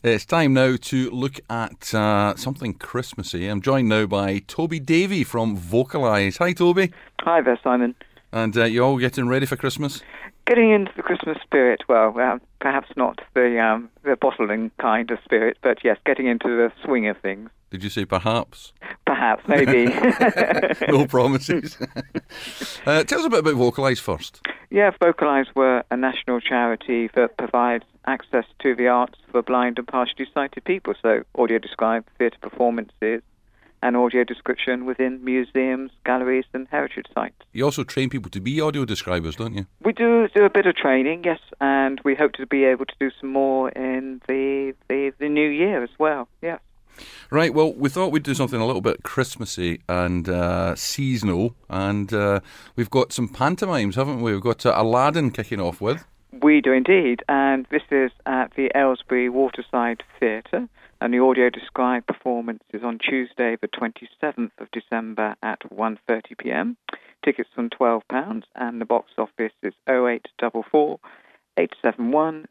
It's time now to look at something Christmassy. I'm joined now by Toby Davey from Vocalise. Hi, Toby. Hi there, Simon. And you all getting ready for Christmas? Getting into the Christmas spirit. Well, perhaps not the bottling kind of spirit, but yes, getting into the swing of things. Did you say perhaps? Perhaps, maybe. No promises. Tell us a bit about Vocalise first. Yeah, Vocalise were a national charity that provides access to the arts for blind and partially sighted people, so audio-described theatre performances and audio description within museums, galleries and heritage sites. You also train people to be audio describers, don't you? We do a bit of training, yes, and we hope to be able to do some more in the new year as well, yeah. Right, well, we thought we'd do something a little bit Christmassy and seasonal, and we've got some pantomimes, haven't we? We've got Aladdin kicking off with. We do indeed, and this is at the Aylesbury Waterside Theatre, and the audio-described performance is on Tuesday, the 27th of December at 1:30pm. Tickets from £12, and the box office is 0844 871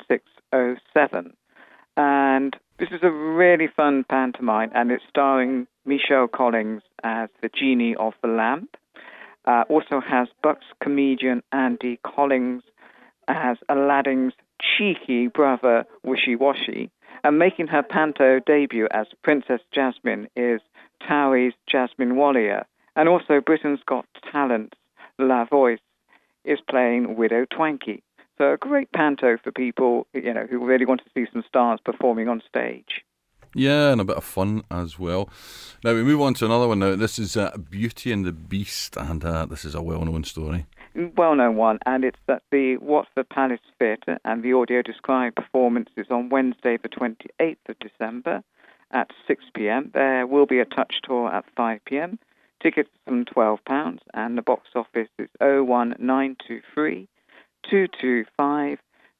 7607. And this is a really fun pantomime, and it's starring Michelle Collins as the Genie of the Lamp. Also has Bucks comedian Andy Collins as Aladdin's cheeky brother, Wishy Washy. And making her panto debut as Princess Jasmine is Towie's Jasmine Wallier. And also Britain's Got Talent's La Voice is playing Widow Twankey. So a great panto for people, who really want to see some stars performing on stage. Yeah, and a bit of fun as well. Now we move on to another one now. This is Beauty and the Beast, and this is a well-known story. Well-known one, and it's at the Watford Palace Theatre, and the audio-described performance is on Wednesday, the 28th of December at 6pm. There will be a touch tour at 5pm. Tickets from £12, and the box office is 01923 225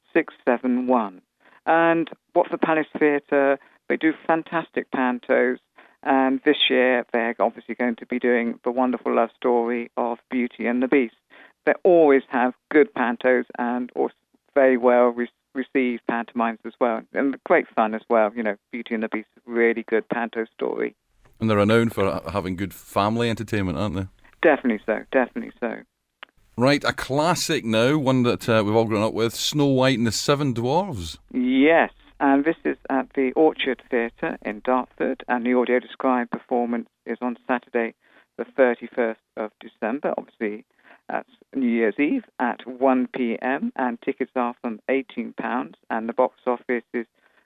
671. And Watford Palace Theatre, they do fantastic pantos, and this year they're obviously going to be doing the wonderful love story of Beauty and the Beast. They always have good pantos and also very well received pantomimes as well, and great fun as well. Beauty and the Beast, really good panto story. And they're renowned for having good family entertainment, aren't they? Definitely so, definitely so. Right, a classic now, one that we've all grown up with, Snow White and the Seven Dwarfs. Yes, and this is at the Orchard Theatre in Dartford, and the audio-described performance is on Saturday, the 31st of December, obviously that's New Year's Eve, at 1pm, and tickets are from £18, and the box office is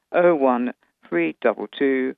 01322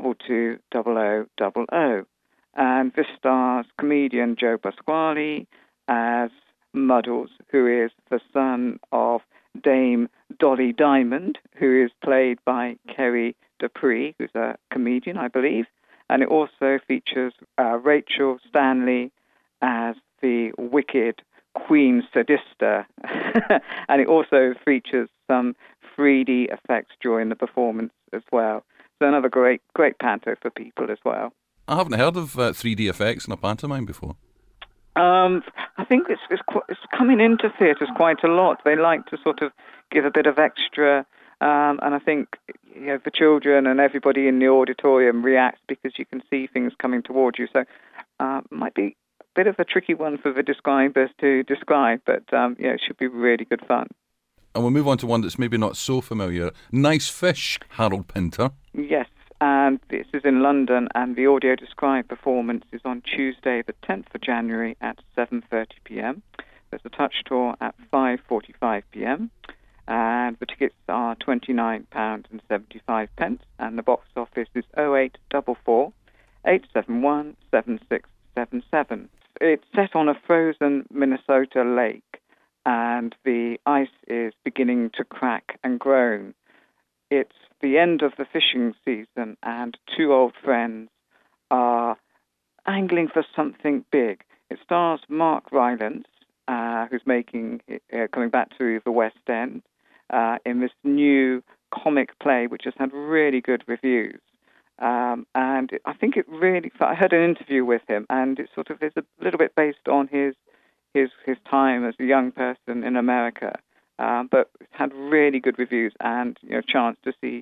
220000. And this stars comedian Joe Pasquale as Muddles, who is the son of Dame Dolly Diamond, who is played by Kerry Dupree, who's a comedian, I believe. And it also features Rachel Stanley as the wicked Queen Sadista. And it also features some 3D effects during the performance as well. So another great panto for people as well. I haven't heard of 3D effects in a pantomime before. I think it's coming into theatres quite a lot. They like to sort of give a bit of extra, and I think the children and everybody in the auditorium reacts because you can see things coming towards you. So might be a bit of a tricky one for the describers to describe, but it should be really good fun. And we'll move on to one that's maybe not so familiar. Nice Fish, Harold Pinter. Yes. And this is in London, and the audio-described performance is on Tuesday, the 10th of January at 7:30pm. There's a touch tour at 5:45pm, and the tickets are £29.75, and the box office is 0844 871 7677. It's set on a frozen Minnesota lake, and the ice is beginning to crack and groan. It's the end of the fishing season, and two old friends are angling for something big. It stars Mark Rylance, who's coming back to the West End in this new comic play, which has had really good reviews. And I think I heard an interview with him, and it sort of is a little bit based on his time as a young person in America. But it's had really good reviews, and chance to see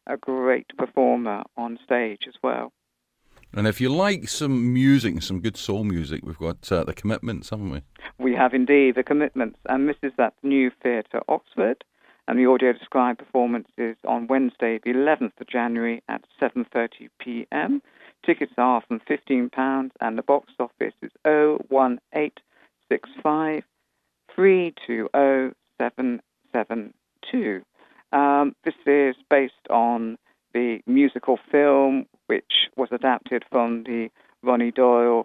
a great performer on stage as well. And if you like some music, some good soul music, we've got The Commitments, haven't we? We have indeed The Commitments, and this is at New Theatre, Oxford, and the audio described performance is on Wednesday, the 11th of January at 7:30 p.m. Tickets are from £15, and the box office is 01865 320 772. This is based on the musical film, which was adapted from the Ronnie Doyle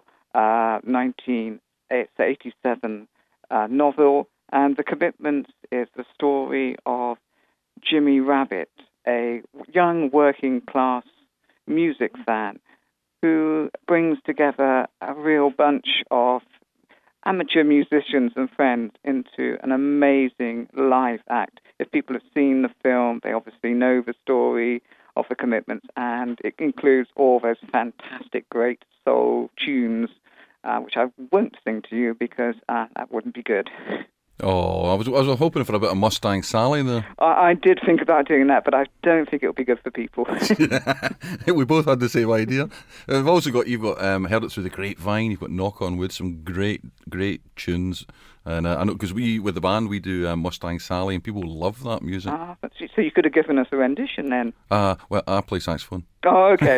1987 novel. And The Commitments is the story of Jimmy Rabbit, a young working-class music fan who brings together a real bunch of amateur musicians and friends into an amazing live act. If people have seen the film, they obviously know the story of The Commitments, and it includes all those fantastic, great soul tunes, which I won't sing to you because that wouldn't be good. Oh, I was hoping for a bit of Mustang Sally there. I did think about doing that, but I don't think it would be good for people. We both had the same idea. You've got Heard It Through the Grapevine, you've got Knock on Wood, some great tunes. And I know, because with the band, we do Mustang Sally, and people love that music. So you could have given us a rendition then? Well, I play saxophone. Oh, okay.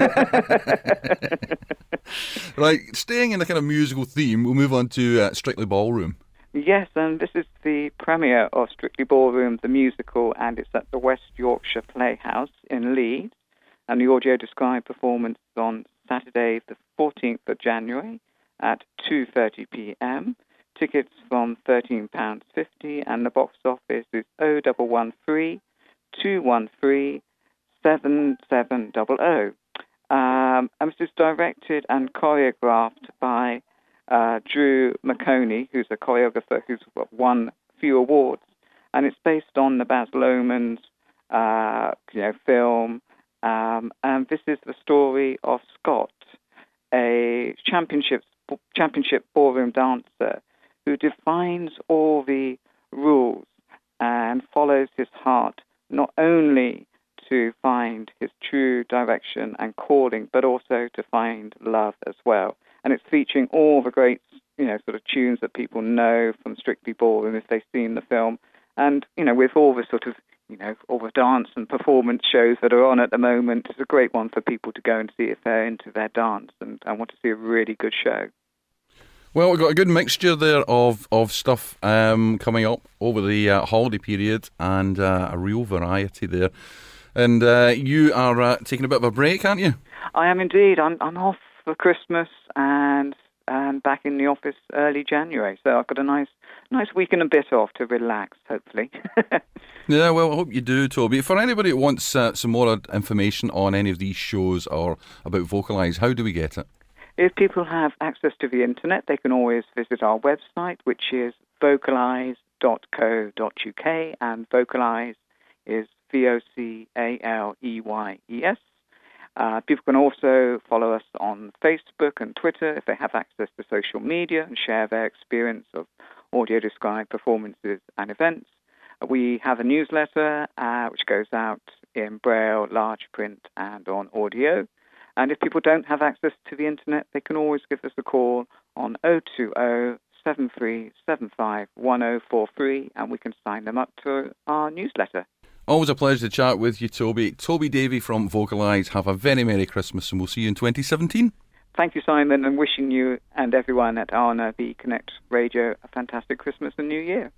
Right, staying in the kind of musical theme, we'll move on to Strictly Ballroom. Yes, and this is the premiere of Strictly Ballroom, the musical, and it's at the West Yorkshire Playhouse in Leeds. And the audio described performance is on Saturday, the 14th of January at 2:30 p.m. Tickets from £13.50, and the box office is 0113 213 7700. And this is directed and choreographed by Drew McConey, who's a choreographer who's won a few awards, and it's based on the Baz Luhrmann's film. And this is the story of Scott, a championship ballroom dancer who defines all the rules and follows his heart, not only to find his true direction and calling, but also to find love as well. And it's featuring all the great, sort of tunes that people know from Strictly Ballroom if they've seen the film. And, with all the sort of, all the dance and performance shows that are on at the moment, it's a great one for people to go and see if they're into their dance and want to see a really good show. Well, we've got a good mixture there of stuff coming up over the holiday period, and a real variety there. And you are taking a bit of a break, aren't you? I am indeed. I'm off for Christmas and back in the office early January. So I've got a nice week and a bit off to relax, hopefully. Yeah, well, I hope you do, Toby. For anybody who wants some more information on any of these shows or about Vocalise, how do we get it? If people have access to the internet, they can always visit our website, which is vocalise.co.uk, and Vocalise is VOCALEYES. People can also follow us on Facebook and Twitter if they have access to social media and share their experience of audio-described performances and events. We have a newsletter which goes out in Braille, large print, and on audio. And if people don't have access to the internet, they can always give us a call on 020 7375 1043, and we can sign them up to our newsletter. Always a pleasure to chat with you, Toby. Toby Davey from Vocalise. Have a very Merry Christmas, and we'll see you in 2017. Thank you, Simon, and wishing you and everyone at RNB Connect Radio a fantastic Christmas and New Year.